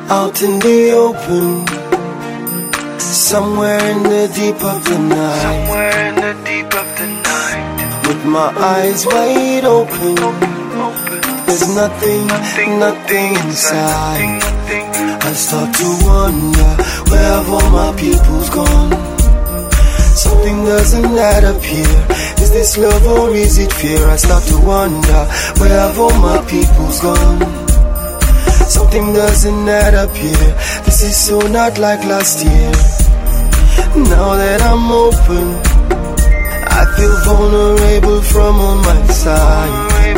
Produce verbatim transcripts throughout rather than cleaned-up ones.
out in the open, somewhere in the deep of the night. Somewhere in the deep of the night. With my eyes wide open, there's nothing, nothing, nothing inside. I start to wonder, where have all my peoples gone? Something doesn't add up here. Is this love or is it fear? I start to wonder, where have all my peoples gone? Something doesn't add up here. This is so not like last year. Now that I'm open, I feel vulnerable from on my side.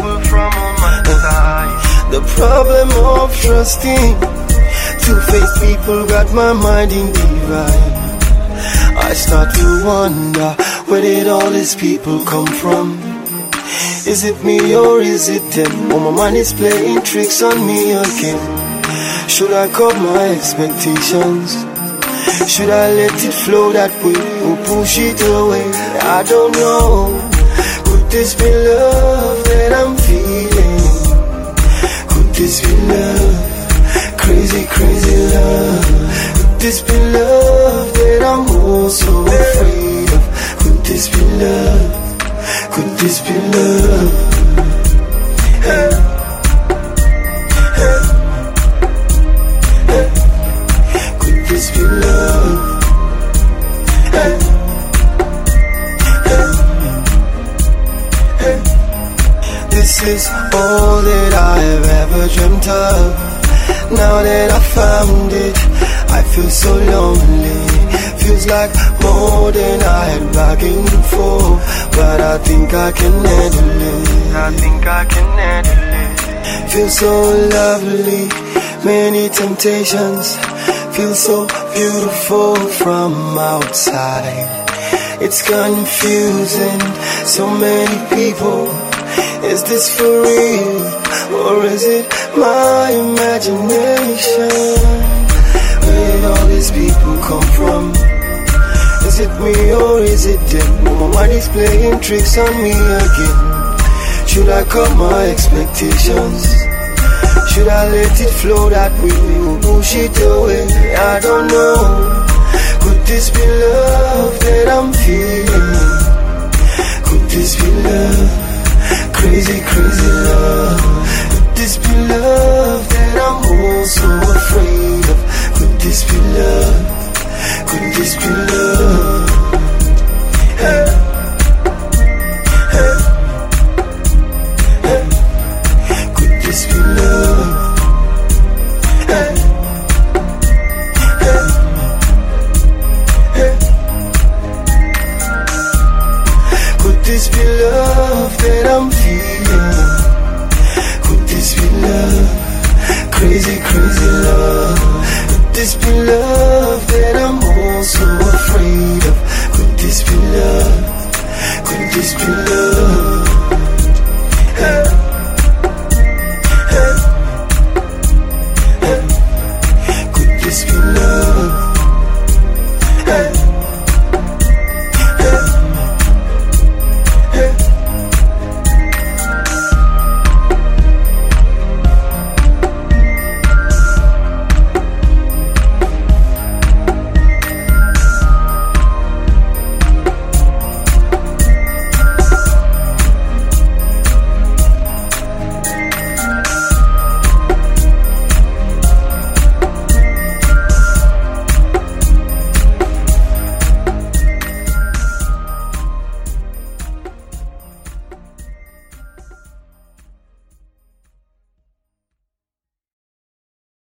The problem of trusting two-faced people got my mind in divide. I start to wonder, where did all these people come from? Is it me or is it them? Oh, my mind is playing tricks on me again. Should I cut my expectations? Should I let it flow that way or push it away? I don't know. Could this be love that I'm feeling? Could this be love? Crazy, crazy love. Could this be love that I'm also afraid of? Could this be love? Could this be love? Hey. Hey. Hey. Could this be love? Hey. Hey. Hey. This is all that I have ever dreamt of. Now that I found it, I feel so lonely. Feels like more than I had bargained for, but I think I can handle it. I think I can handle it. Feels so lovely, many temptations. Feels so beautiful from outside. It's confusing, so many people. Is this for real, or is it my imagination? Where did all these people come from? Is it me or is it them? My mind is playing tricks on me again. Should I cut my expectations? Should I let it flow that way or push it away? I don't know. Could this be love that I'm feeling? Could this be love? Crazy, crazy love. Could this be love that I'm also afraid of? Could this be love? Could this be love?